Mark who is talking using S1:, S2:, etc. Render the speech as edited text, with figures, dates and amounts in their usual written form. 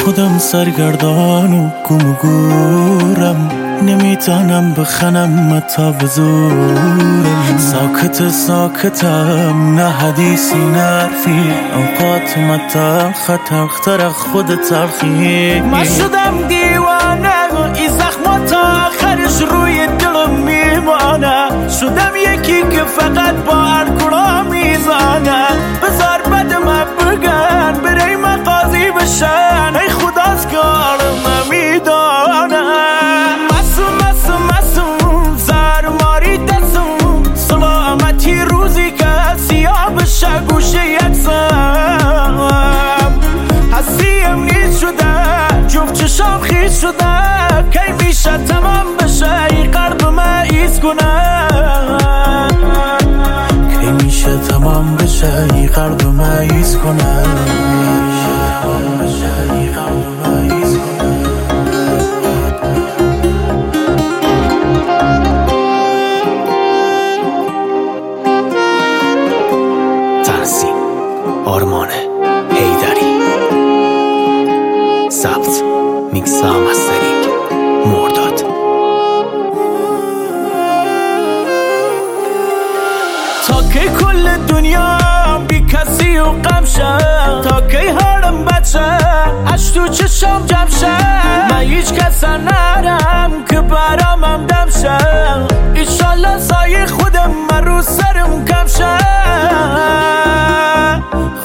S1: خودم سرگردان و گم و گورم، نمیتونم بخنم تا به زورم. ساکتم نه حدیثی نه حرفی، اوقات متل خطر خود تلخی.
S2: من شدم دیوانه، این زخمات تا آخرش روی دلم میمانه. شدم یکی که فقط با الکلا میزانه. بذار بد من بگن برای من قاضی بشن، ای خداست که عالم میدانه. مسوم زرماری دستم، سلامتی روزی که سیاه بشه گوشه یکسم. حسیم نیست شده جفت چشام خیز شده، کی میشه تمام بشه ای قلب من ایز کنه.
S1: کی میشه تمام بشه ای قلب من ایز کنه.
S3: تنظیم آرمان حیدری، ضبط میکس و مسترینگ مرداد.
S2: تا کی کل دنیا بی کسی و غم شد، تا کی حالم بد شد اش تو چشم جمع شد. من هیچ کس نرم که برامم دم شد، ایشالله سایه خودم من رو سرم کم شد.